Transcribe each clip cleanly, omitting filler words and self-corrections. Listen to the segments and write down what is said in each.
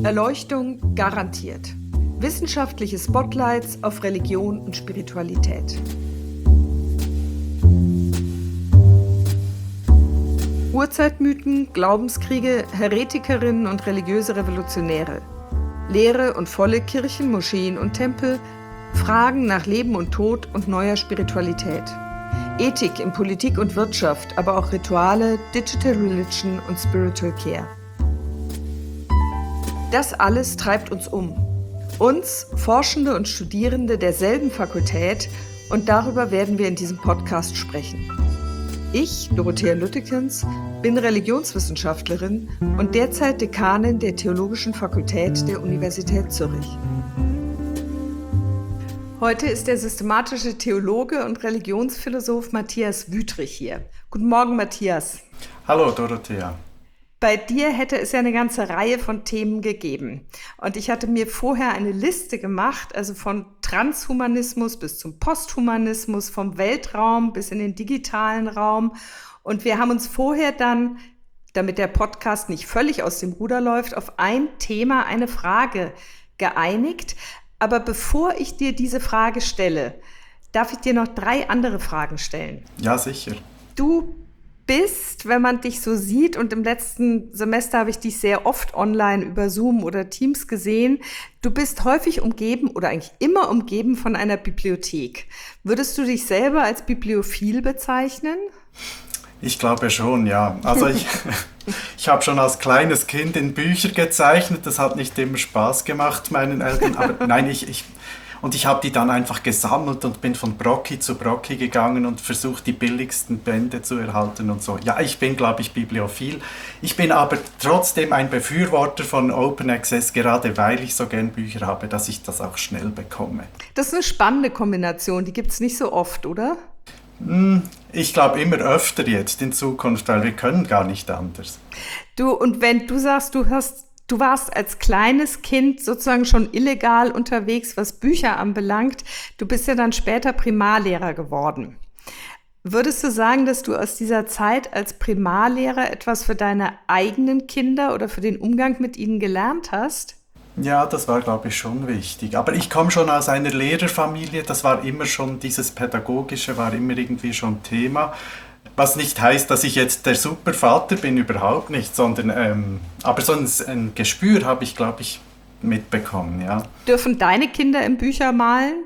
Erleuchtung garantiert. Wissenschaftliche Spotlights auf Religion und Spiritualität. Urzeitmythen, Glaubenskriege, Heretikerinnen und religiöse Revolutionäre. Leere und volle Kirchen, Moscheen und Tempel. Fragen nach Leben und Tod und neuer Spiritualität. Ethik in Politik und Wirtschaft, aber auch Rituale, Digital Religion und Spiritual Care. Das alles treibt uns um. Uns, Forschende und Studierende derselben Fakultät, und darüber werden wir in diesem Podcast sprechen. Ich, Dorothea Lüttekens, bin Religionswissenschaftlerin und derzeit Dekanin der Theologischen Fakultät der Universität Zürich. Heute ist der systematische Theologe und Religionsphilosoph Matthias Wüthrich hier. Guten Morgen, Matthias. Hallo, Dorothea. Bei dir hätte es ja eine ganze Reihe von Themen gegeben. Und ich hatte mir vorher eine Liste gemacht, also von Transhumanismus bis zum Posthumanismus, vom Weltraum bis in den digitalen Raum. Und wir haben uns vorher dann, damit der Podcast nicht völlig aus dem Ruder läuft, auf ein Thema, eine Frage geeinigt. Aber bevor ich dir diese Frage stelle, darf ich dir noch 3 andere Fragen stellen. Ja, sicher. Du bist, wenn man dich so sieht, und im letzten Semester habe ich dich sehr oft online über Zoom oder Teams gesehen, du bist häufig umgeben oder eigentlich immer umgeben von einer Bibliothek. Würdest du dich selber als bibliophil bezeichnen? Ich glaube schon, ja. Also ich habe schon als kleines Kind in Bücher gezeichnet, das hat nicht immer Spaß gemacht meinen Eltern, aber nein, ich habe die dann einfach gesammelt und bin von Brocki zu Brocki gegangen und versucht, die billigsten Bände zu erhalten und so. Ja, ich bin, glaube ich, bibliophil. Ich bin aber trotzdem ein Befürworter von Open Access, gerade weil ich so gern Bücher habe, dass ich das auch schnell bekomme. Das ist eine spannende Kombination, die gibt es nicht so oft, oder? Ich glaube immer öfter jetzt in Zukunft, weil wir können gar nicht anders. Du, und wenn du sagst, du warst als kleines Kind sozusagen schon illegal unterwegs, was Bücher anbelangt, du bist ja dann später Primarlehrer geworden. Würdest du sagen, dass du aus dieser Zeit als Primarlehrer etwas für deine eigenen Kinder oder für den Umgang mit ihnen gelernt hast? Ja, das war, glaube ich, schon wichtig. Aber ich komme schon aus einer Lehrerfamilie, das war immer schon, dieses Pädagogische war immer irgendwie schon Thema. Was nicht heißt, dass ich jetzt der Supervater bin, überhaupt nicht, sondern, aber so ein Gespür habe ich, glaube ich, mitbekommen, ja. Dürfen deine Kinder in Bücher malen?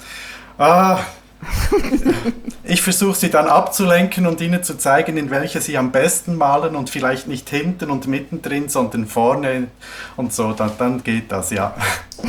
Ich versuche sie dann abzulenken und ihnen zu zeigen, in welche sie am besten malen und vielleicht nicht hinten und mittendrin, sondern vorne und so, dann geht das, ja.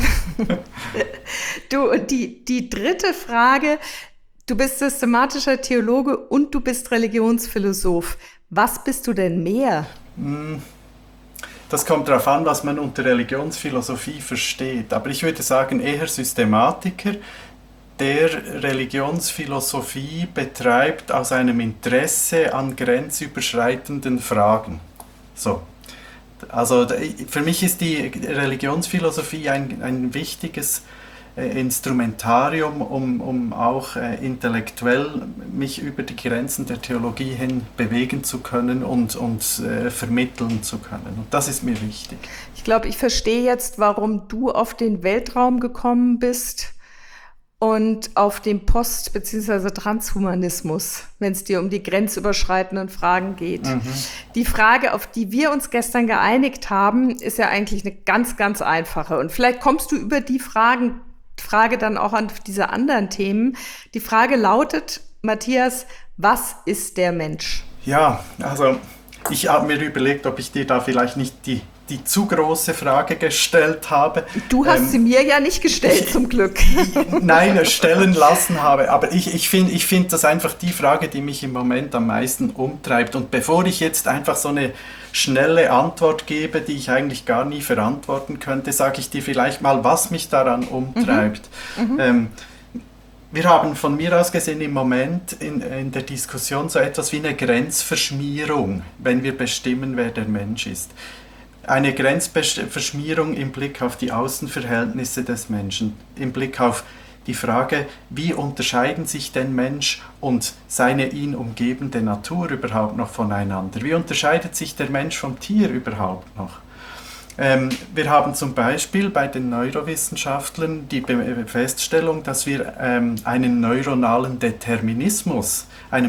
Du, und die dritte Frage, du bist systematischer Theologe und du bist Religionsphilosoph. Was bist du denn mehr? Das kommt darauf an, was man unter Religionsphilosophie versteht, aber ich würde sagen eher Systematiker, der Religionsphilosophie betreibt aus einem Interesse an grenzüberschreitenden Fragen. So. Also für mich ist die Religionsphilosophie ein wichtiges Instrumentarium, um auch intellektuell mich über die Grenzen der Theologie hin bewegen zu können und vermitteln zu können. Und das ist mir wichtig. Ich glaube, ich verstehe jetzt, warum du auf den Weltraum gekommen bist und auf den Post- bzw. Transhumanismus, wenn es dir um die grenzüberschreitenden Fragen geht. Die Frage, auf die wir uns gestern geeinigt haben, ist ja eigentlich eine ganz, ganz einfache. Und vielleicht kommst du über die Frage dann auch an diese anderen Themen. Die Frage lautet, Matthias, was ist der Mensch? Ja, also ich habe mir überlegt, ob ich dir da vielleicht nicht die zu große Frage gestellt habe. Du hast sie mir ja nicht gestellt, zum Glück. Nein, stellen lassen habe. Aber ich find das einfach die Frage, die mich im Moment am meisten umtreibt. Und bevor ich jetzt einfach so eine schnelle Antwort gebe, die ich eigentlich gar nie verantworten könnte, sage ich dir vielleicht mal, was mich daran umtreibt. Wir haben von mir aus gesehen im Moment in der Diskussion so etwas wie eine Grenzverschmierung, wenn wir bestimmen, wer der Mensch ist. Eine Grenzverschmierung im Blick auf die Außenverhältnisse des Menschen, im Blick auf die Frage, wie unterscheiden sich denn Mensch und seine ihn umgebende Natur überhaupt noch voneinander? Wie unterscheidet sich der Mensch vom Tier überhaupt noch? Wir haben zum Beispiel bei den Neurowissenschaftlern die Feststellung, dass wir einem neuronalen Determinismus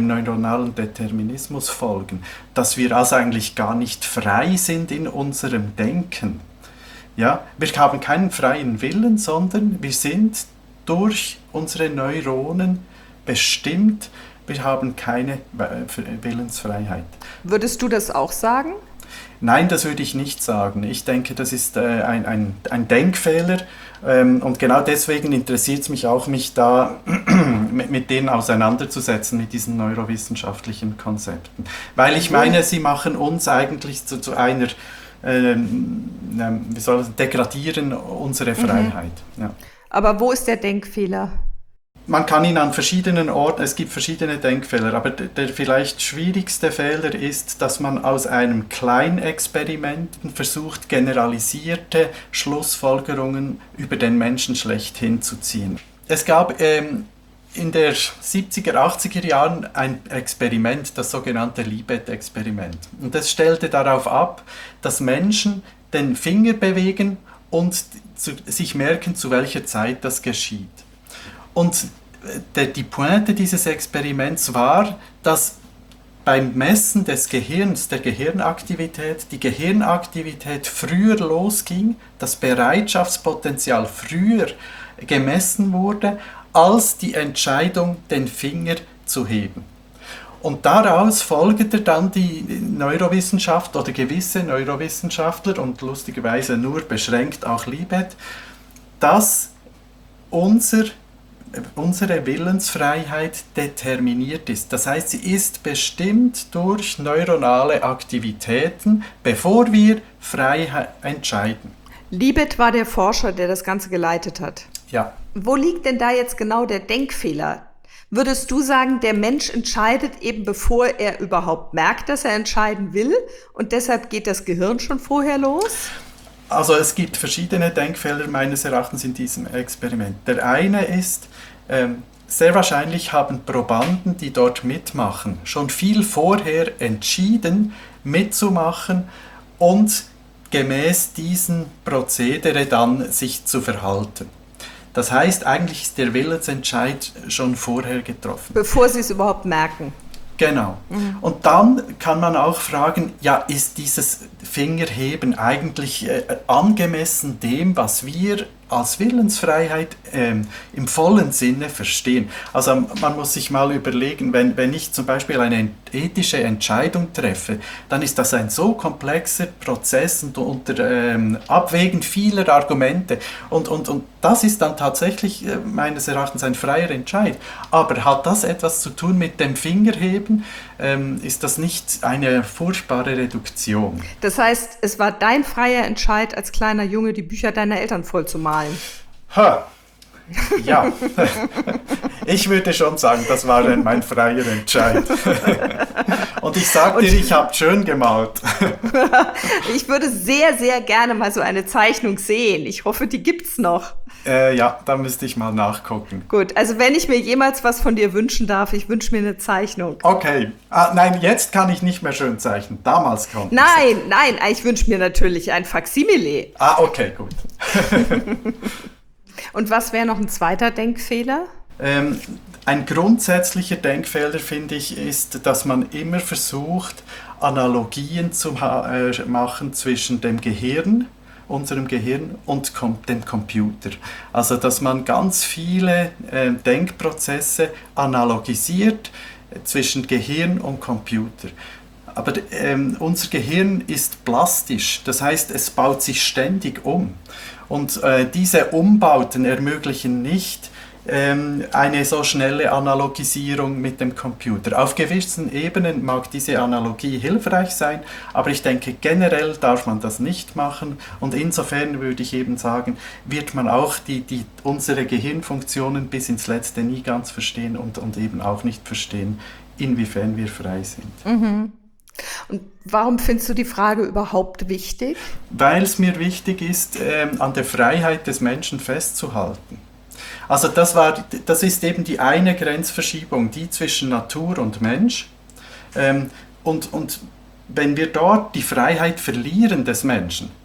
folgen, dass wir also eigentlich gar nicht frei sind in unserem Denken. Ja? Wir haben keinen freien Willen, sondern wir sind durch unsere Neuronen bestimmt, wir haben keine Willensfreiheit. Würdest du das auch sagen? Nein, das würde ich nicht sagen. Ich denke, das ist ein Denkfehler und genau deswegen interessiert es mich auch, mich da mit denen auseinanderzusetzen, mit diesen neurowissenschaftlichen Konzepten. Weil ich meine, sie machen uns eigentlich zu einer, wie soll das, degradieren unsere Freiheit. Ja. Aber wo ist der Denkfehler? Man kann ihn an verschiedenen Orten, es gibt verschiedene Denkfehler, aber der vielleicht schwierigste Fehler ist, dass man aus einem Kleinexperiment versucht, generalisierte Schlussfolgerungen über den Menschen schlechthin zu ziehen. Es gab in den 70er, 80er Jahren ein Experiment, das sogenannte Libet-Experiment. Und das stellte darauf ab, dass Menschen den Finger bewegen und sich merken, zu welcher Zeit das geschieht. Und die Pointe dieses Experiments war, dass beim Messen des Gehirns, der Gehirnaktivität, die Gehirnaktivität früher losging, das Bereitschaftspotenzial früher gemessen wurde, als die Entscheidung, den Finger zu heben. Und daraus folgte dann die Neurowissenschaft oder gewisse Neurowissenschaftler und lustigerweise nur beschränkt auch Libet, dass unsere Willensfreiheit determiniert ist. Das heißt, sie ist bestimmt durch neuronale Aktivitäten, bevor wir frei entscheiden. Libet war der Forscher, der das Ganze geleitet hat. Ja. Wo liegt denn da jetzt genau der Denkfehler? Würdest du sagen, der Mensch entscheidet eben bevor er überhaupt merkt, dass er entscheiden will und deshalb geht das Gehirn schon vorher los? Also es gibt verschiedene Denkfehler meines Erachtens in diesem Experiment. Der eine ist, sehr wahrscheinlich haben Probanden, die dort mitmachen, schon viel vorher entschieden, mitzumachen und gemäß diesem Prozedere dann sich zu verhalten. Das heißt, eigentlich ist der Willensentscheid schon vorher getroffen. Bevor sie es überhaupt merken. Genau. Und dann kann man auch fragen, ja, ist dieses Fingerheben eigentlich angemessen dem, was wir als Willensfreiheit im vollen Sinne verstehen? Also man muss sich mal überlegen, wenn ich zum Beispiel eine ethische Entscheidung treffe, dann ist das ein so komplexer Prozess und unter Abwägen vieler Argumente und das ist dann tatsächlich meines Erachtens ein freier Entscheid. Aber hat das etwas zu tun mit dem Fingerheben? Ist das nicht eine furchtbare Reduktion? Das heißt, es war dein freier Entscheid, als kleiner Junge die Bücher deiner Eltern vollzumalen. Ja, ich würde schon sagen, das war mein freier Entscheid. Und ich sag dir, ich habe schön gemalt. Ich würde sehr, sehr gerne mal so eine Zeichnung sehen. Ich hoffe, die gibt's noch. Ja, da müsste ich mal nachgucken. Gut, also wenn ich mir jemals was von dir wünschen darf, ich wünsche mir eine Zeichnung. Okay. Nein, jetzt kann ich nicht mehr schön zeichnen. Damals konnte ich. Nein, ich wünsche mir natürlich ein Faksimile. Okay, gut. Und was wäre noch ein zweiter Denkfehler? Ein grundsätzlicher Denkfehler, finde ich, ist, dass man immer versucht, Analogien zu machen zwischen dem Gehirn, unserem Gehirn und dem Computer. Also, dass man ganz viele Denkprozesse analogisiert zwischen Gehirn und Computer. Aber unser Gehirn ist plastisch, das heißt, es baut sich ständig um. Und diese Umbauten ermöglichen nicht eine so schnelle Analogisierung mit dem Computer. Auf gewissen Ebenen mag diese Analogie hilfreich sein, aber ich denke, generell darf man das nicht machen. Und insofern würde ich eben sagen, wird man auch unsere Gehirnfunktionen bis ins Letzte nie ganz verstehen und eben auch nicht verstehen, inwiefern wir frei sind. Mhm. Und warum findest du die Frage überhaupt wichtig? Weil es mir wichtig ist, an der Freiheit des Menschen festzuhalten. Also das ist eben die eine Grenzverschiebung, die zwischen Natur und Mensch. Und wenn wir dort die Freiheit verlieren des Menschen,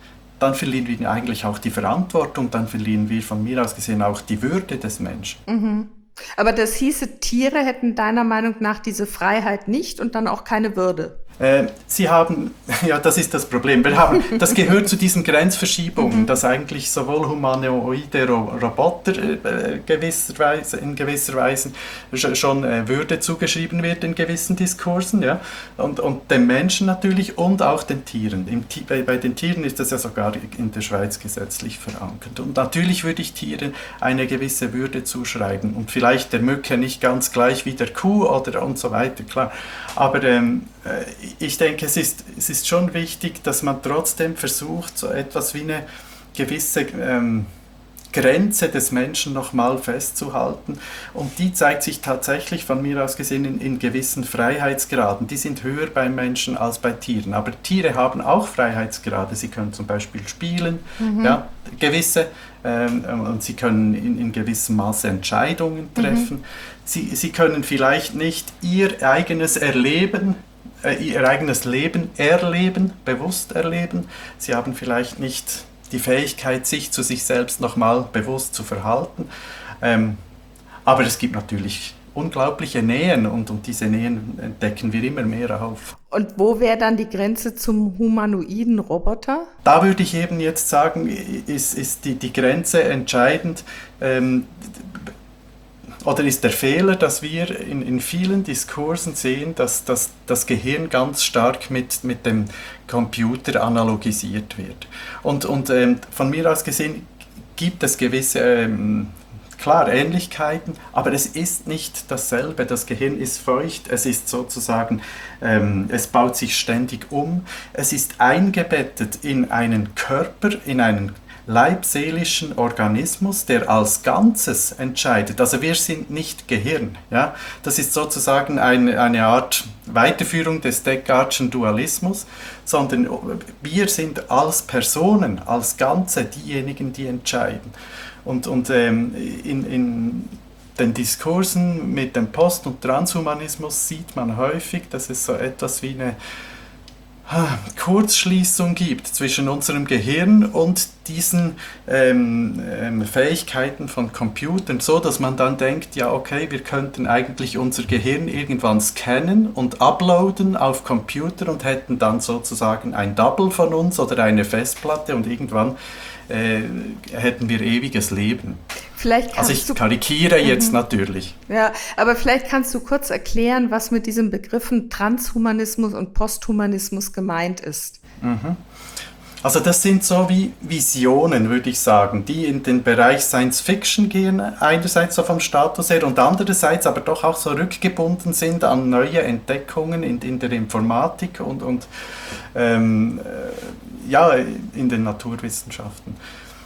dann verlieren wir eigentlich auch die Verantwortung, dann verlieren wir von mir aus gesehen auch die Würde des Menschen. Mhm. Aber das hieße, Tiere hätten deiner Meinung nach diese Freiheit nicht und dann auch keine Würde. Sie haben, ja, das ist das Problem. Das gehört zu diesen Grenzverschiebungen, dass eigentlich sowohl humanoide Roboter in gewisser Weise schon Würde zugeschrieben wird in gewissen Diskursen, ja, und den Menschen natürlich und auch den Tieren. Bei den Tieren ist das ja sogar in der Schweiz gesetzlich verankert. Und natürlich würde ich Tieren eine gewisse Würde zuschreiben und vielleicht der Mücke nicht ganz gleich wie der Kuh oder und so weiter, klar. Aber ich denke, es ist schon wichtig, dass man trotzdem versucht, so etwas wie eine gewisse Grenze des Menschen nochmal festzuhalten. Und die zeigt sich tatsächlich von mir aus gesehen in gewissen Freiheitsgraden. Die sind höher beim Menschen als bei Tieren. Aber Tiere haben auch Freiheitsgrade. Sie können zum Beispiel spielen, ja, gewisse, und sie können in gewissem Maße Entscheidungen treffen. Sie können vielleicht nicht ihr eigenes Leben erleben, bewusst erleben. Sie haben vielleicht nicht die Fähigkeit, sich zu sich selbst nochmal bewusst zu verhalten. Aber es gibt natürlich unglaubliche Nähen und diese Nähen entdecken wir immer mehr auf. Und wo wäre dann die Grenze zum humanoiden Roboter? Da würde ich eben jetzt sagen, ist die Grenze entscheidend, oder ist der Fehler, dass wir in vielen Diskursen sehen, dass das Gehirn ganz stark mit dem Computer analogisiert wird. Und von mir aus gesehen gibt es gewisse, klar, Ähnlichkeiten, aber es ist nicht dasselbe. Das Gehirn ist feucht, es ist sozusagen, es baut sich ständig um, es ist eingebettet in einen Körper, in einen leibseelischen Organismus, der als Ganzes entscheidet. Also wir sind nicht Gehirn. Ja? Das ist sozusagen eine Art Weiterführung des Descartes'schen Dualismus, sondern wir sind als Personen, als Ganze diejenigen, die entscheiden. Und in den Diskursen mit dem Post- und Transhumanismus sieht man häufig, dass es so etwas wie eine Kurzschließung gibt zwischen unserem Gehirn und diesen Fähigkeiten von Computern, so dass man dann denkt, ja okay, wir könnten eigentlich unser Gehirn irgendwann scannen und uploaden auf Computer und hätten dann sozusagen ein Double von uns oder eine Festplatte und irgendwann hätten wir ewiges Leben. Also ich karikiere jetzt natürlich. Ja, aber vielleicht kannst du kurz erklären, was mit diesen Begriffen Transhumanismus und Posthumanismus gemeint ist. Also das sind so wie Visionen, würde ich sagen, die in den Bereich Science Fiction gehen, einerseits so vom Status her und andererseits aber doch auch so rückgebunden sind an neue Entdeckungen in der Informatik und ja, in den Naturwissenschaften.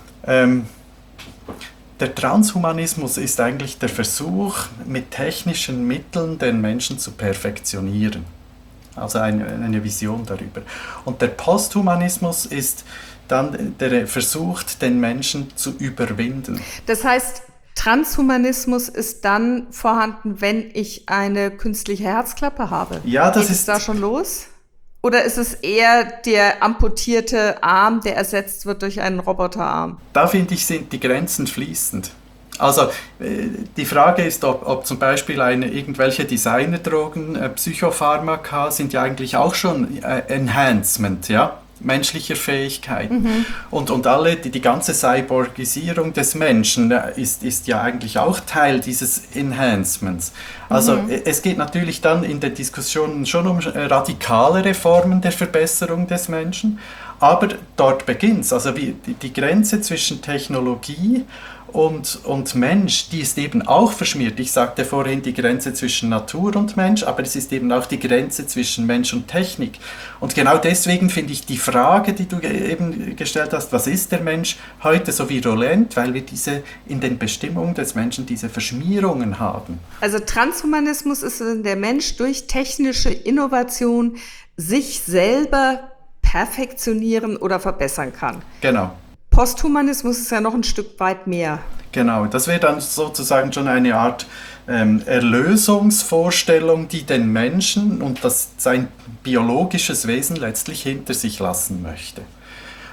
Der Transhumanismus ist eigentlich der Versuch, mit technischen Mitteln den Menschen zu perfektionieren. Also eine Vision darüber. Und der Posthumanismus ist dann der Versuch, den Menschen zu überwinden. Das heißt, Transhumanismus ist dann vorhanden, wenn ich eine künstliche Herzklappe habe? Ja, das Geht es da schon los? Oder ist es eher der amputierte Arm, der ersetzt wird durch einen Roboterarm? Da finde ich, sind die Grenzen fließend. Also die Frage ist, ob zum Beispiel irgendwelche Designerdrogen, Psychopharmaka sind ja eigentlich auch schon Enhancement, ja, menschlicher Fähigkeiten. Und die ganze Cyborgisierung des Menschen ist ja eigentlich auch Teil dieses Enhancements. Also es geht natürlich dann in der Diskussion schon um radikalere Formen der Verbesserung des Menschen, aber dort beginnt es. Also die Grenze zwischen Technologie und Mensch, die ist eben auch verschmiert. Ich sagte vorhin die Grenze zwischen Natur und Mensch, aber es ist eben auch die Grenze zwischen Mensch und Technik. Und genau deswegen finde ich die Frage, die du eben gestellt hast, was ist der Mensch, heute so virulent, weil wir in den Bestimmungen des Menschen diese Verschmierungen haben. Also Transhumanismus ist, wenn der Mensch durch technische Innovation sich selber perfektionieren oder verbessern kann. Genau. Posthumanismus ist ja noch ein Stück weit mehr. Genau, das wäre dann sozusagen schon eine Art Erlösungsvorstellung, die den Menschen und sein biologisches Wesen letztlich hinter sich lassen möchte.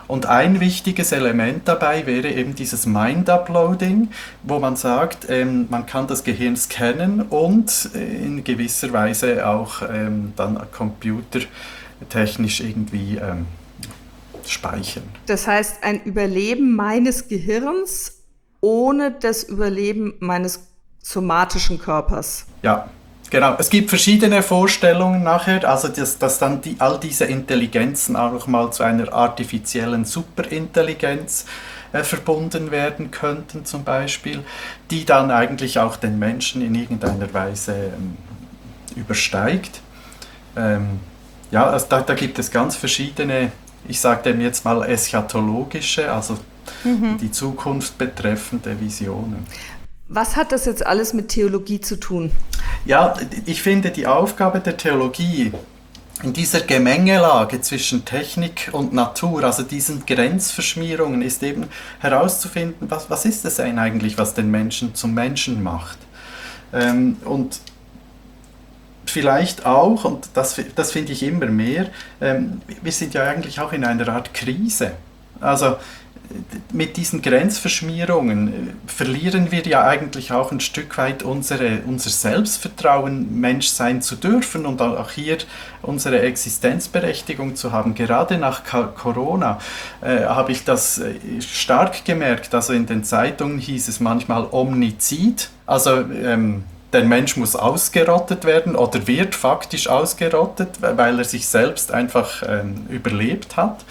Und ein wichtiges Element dabei wäre eben dieses Mind-Uploading, wo man sagt, man kann das Gehirn scannen und in gewisser Weise auch dann computertechnisch irgendwie speichern. Das heißt, ein Überleben meines Gehirns ohne das Überleben meines somatischen Körpers. Ja, genau. Es gibt verschiedene Vorstellungen nachher, also dass dann all diese Intelligenzen auch noch mal zu einer artifiziellen Superintelligenz verbunden werden könnten zum Beispiel, die dann eigentlich auch den Menschen in irgendeiner Weise übersteigt. Ja, also da gibt es ganz verschiedene, ich sage dem jetzt mal eschatologische, also die Zukunft betreffende Visionen. Was hat das jetzt alles mit Theologie zu tun? Ja, ich finde die Aufgabe der Theologie in dieser Gemengelage zwischen Technik und Natur, also diesen Grenzverschmierungen, ist eben herauszufinden, was ist es eigentlich, was den Menschen zum Menschen macht. Und vielleicht auch, und das finde ich immer mehr, wir sind ja eigentlich auch in einer Art Krise. Also mit diesen Grenzverschmierungen verlieren wir ja eigentlich auch ein Stück weit unser Selbstvertrauen, Mensch sein zu dürfen und auch hier unsere Existenzberechtigung zu haben. Gerade nach Corona habe ich das stark gemerkt. Also in den Zeitungen hieß es manchmal Omnizid, also der Mensch muss ausgerottet werden oder wird faktisch ausgerottet, weil er sich selbst einfach überlebt hat.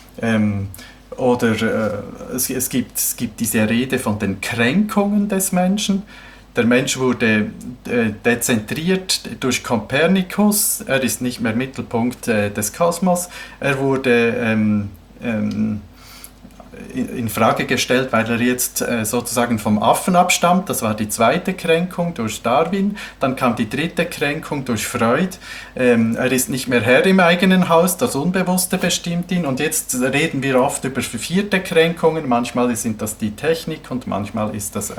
Oder es gibt diese Rede von den Kränkungen des Menschen. Der Mensch wurde dezentriert durch Kopernikus, er ist nicht mehr Mittelpunkt des Kosmos, er wurde in Frage gestellt, weil er jetzt sozusagen vom Affen abstammt. Das war die zweite Kränkung durch Darwin. Dann kam die dritte Kränkung durch Freud. Er ist nicht mehr Herr im eigenen Haus, das Unbewusste bestimmt ihn. Und jetzt reden wir oft über vierte Kränkungen. Manchmal sind das die Technik und manchmal ist das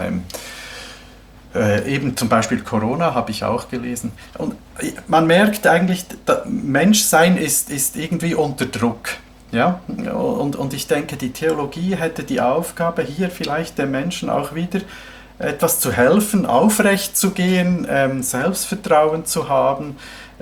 eben zum Beispiel Corona, habe ich auch gelesen. Und man merkt eigentlich, Menschsein ist irgendwie unter Druck. Ja, und ich denke, die Theologie hätte die Aufgabe, hier vielleicht den Menschen auch wieder etwas zu helfen, aufrecht zu gehen, Selbstvertrauen zu haben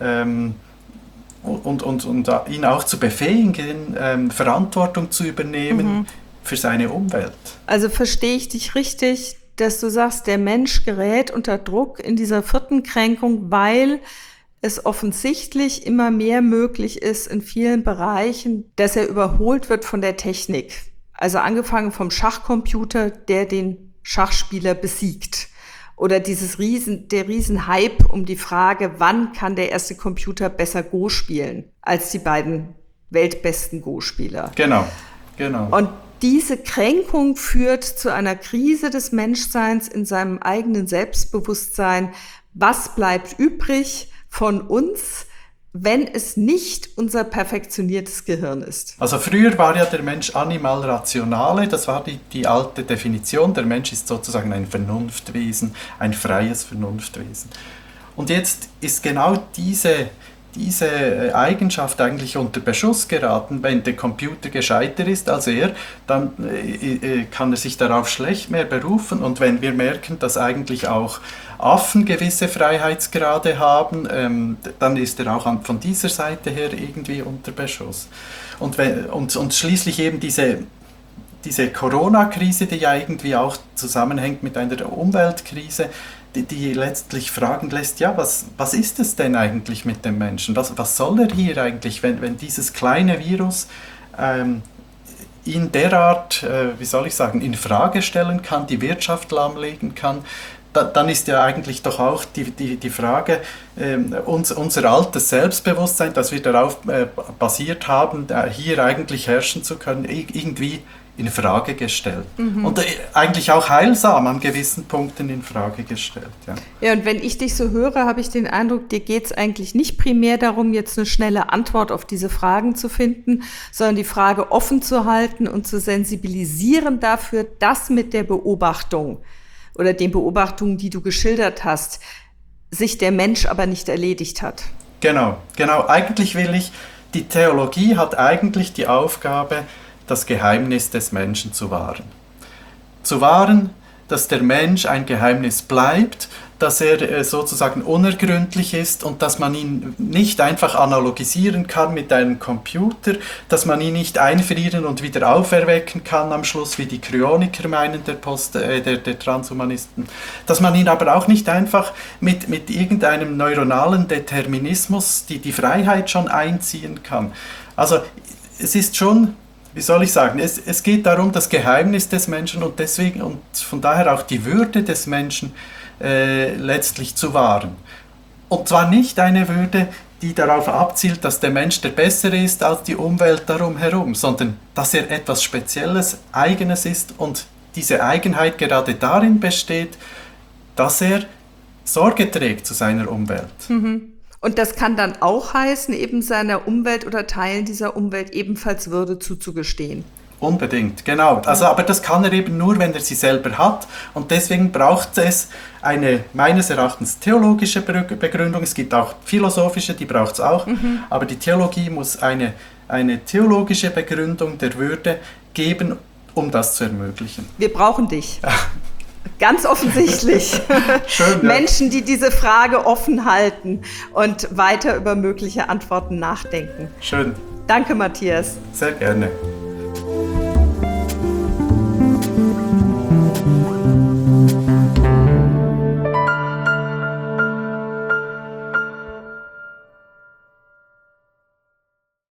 und ihn auch zu befähigen, Verantwortung zu übernehmen für seine Umwelt. Also verstehe ich dich richtig, dass du sagst, der Mensch gerät unter Druck in dieser vierten Kränkung, weil es offensichtlich immer mehr möglich ist in vielen Bereichen, dass er überholt wird von der Technik. Also angefangen vom Schachcomputer, der den Schachspieler besiegt. Oder der Riesenhype um die Frage, wann kann der erste Computer besser Go spielen als die beiden weltbesten Go-Spieler. Genau. Und diese Kränkung führt zu einer Krise des Menschseins in seinem eigenen Selbstbewusstsein. Was bleibt übrig von uns, wenn es nicht unser perfektioniertes Gehirn ist? Also früher war ja der Mensch animal rationale, das war die alte Definition. Der Mensch ist sozusagen ein Vernunftwesen, ein freies Vernunftwesen. Und jetzt ist genau diese Eigenschaft eigentlich unter Beschuss geraten. Wenn der Computer gescheiter ist als er, dann kann er sich darauf schlecht mehr berufen. Und wenn wir merken, dass eigentlich auch Affen gewisse Freiheitsgrade haben, dann ist er auch von dieser Seite her irgendwie unter Beschuss. Und schließlich eben diese Corona-Krise, die ja irgendwie auch zusammenhängt mit einer Umweltkrise, die letztlich fragen lässt, ja, was ist es denn eigentlich mit dem Menschen? Was soll er hier eigentlich, wenn dieses kleine Virus ihn derart, in Frage stellen kann, die Wirtschaft lahmlegen kann? Dann ist ja eigentlich doch auch die Frage, unser altes Selbstbewusstsein, das wir darauf basiert haben, hier eigentlich herrschen zu können, irgendwie in Frage gestellt. Und eigentlich auch heilsam an gewissen Punkten in Frage gestellt. Ja, und wenn ich dich so höre, habe ich den Eindruck, dir geht es eigentlich nicht primär darum, jetzt eine schnelle Antwort auf diese Fragen zu finden, sondern die Frage offen zu halten und zu sensibilisieren dafür, dass mit der Beobachtung oder den Beobachtungen, die du geschildert hast, sich der Mensch aber nicht erledigt hat. Genau. Die Theologie hat eigentlich die Aufgabe, das Geheimnis des Menschen zu wahren. Zu wahren, dass der Mensch ein Geheimnis bleibt, dass er sozusagen unergründlich ist und dass man ihn nicht einfach analogisieren kann mit einem Computer, dass man ihn nicht einfrieren und wieder auferwecken kann am Schluss, wie die Kryoniker meinen, der Transhumanisten, dass man ihn aber auch nicht einfach mit irgendeinem neuronalen Determinismus die Freiheit schon einziehen kann. Also es ist schon... Wie soll ich sagen, es geht darum, das Geheimnis des Menschen und deswegen und von daher auch die Würde des Menschen letztlich zu wahren. Und zwar nicht eine Würde, die darauf abzielt, dass der Mensch der Bessere ist als die Umwelt darum herum, sondern dass er etwas Spezielles, Eigenes ist und diese Eigenheit gerade darin besteht, dass er Sorge trägt zu seiner Umwelt. Mhm. Und das kann dann auch heißen, eben seiner Umwelt oder Teilen dieser Umwelt ebenfalls Würde zuzugestehen. Unbedingt, genau. Also, aber das kann er eben nur, wenn er sie selber hat. Und deswegen braucht es eine, meines Erachtens, theologische Begründung. Es gibt auch philosophische, die braucht es auch. Mhm. Aber die Theologie muss eine theologische Begründung der Würde geben, um das zu ermöglichen. Wir brauchen dich. Ganz offensichtlich. Schön, ja. Menschen, die diese Frage offen halten und weiter über mögliche Antworten nachdenken. Schön. Danke, Matthias. Sehr gerne.